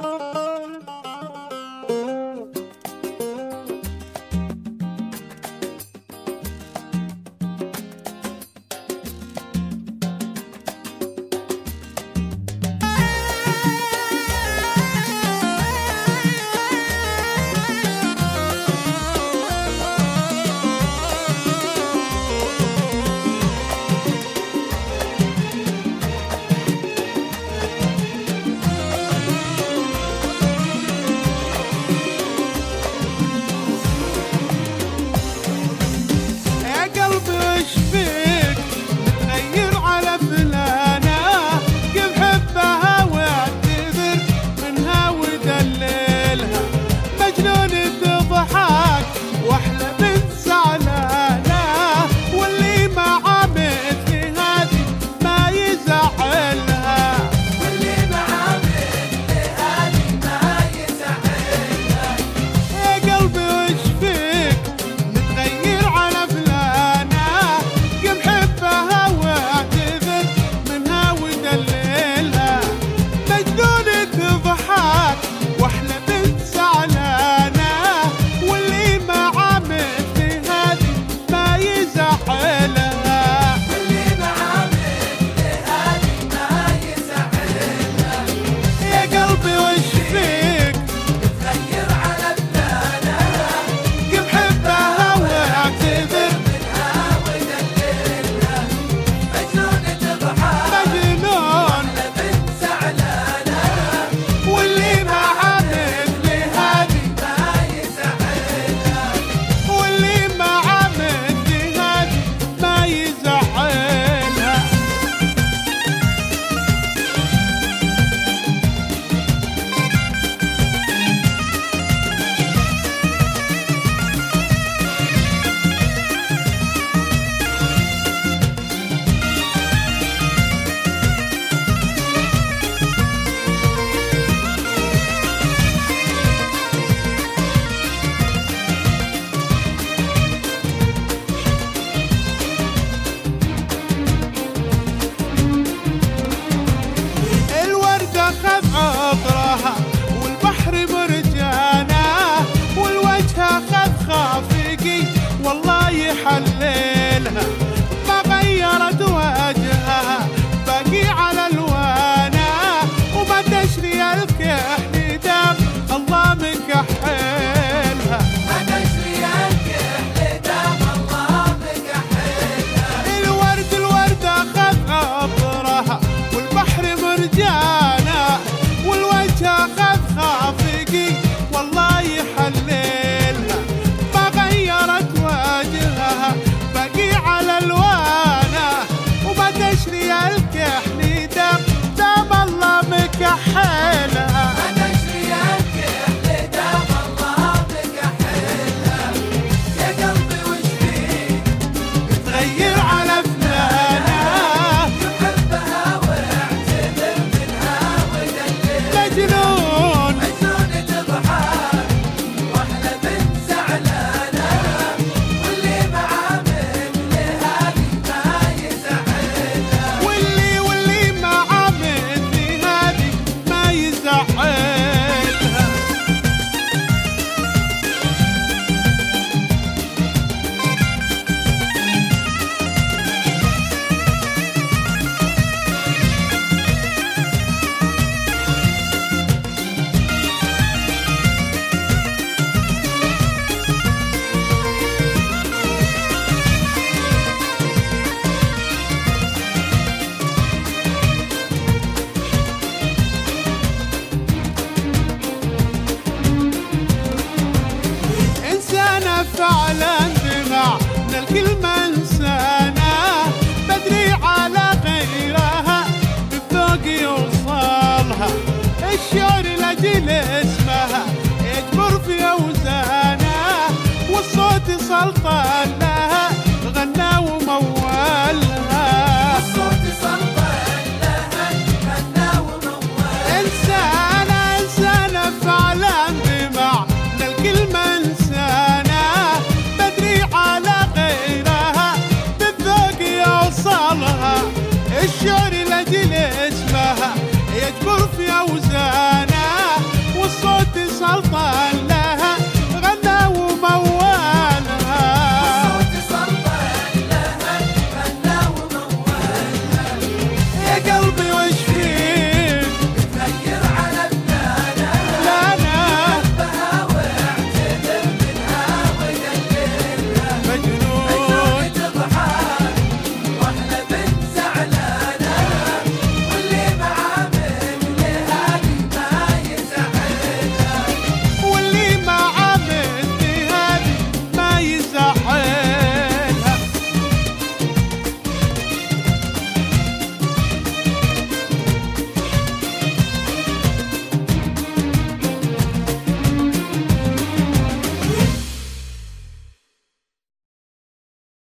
حللها ما غيرت وجهها باقي على الوانها وما تشري الكحل دام الله مكحلها ما تشري الكحل دام الله مكحلها. الورد اخذ عطرها والبحر مرجانه والوجه اخذ خافقي والله يحللها ما غيرت وجهها باقي على الوانه وما تشري الكحل دام الله مكحلها. ما تشري الكحل دام الله مكحلها. يا قلبي وش فيك تغير على فلانه يحبها واعتذر منها ودلل مجنون مجنون تضحك واحلى بنت زعلانه واللي معاه مثل هذه ما يزعلها. واللي معاه مثل هذه ما يزعلها. إنسانة فعلا دمع من الكلمة إنسانة بدري على غيرها بالذوق يوصلها الشعر لأجل اسمها يجبر في أوزانها والصوت سلطان لها غنى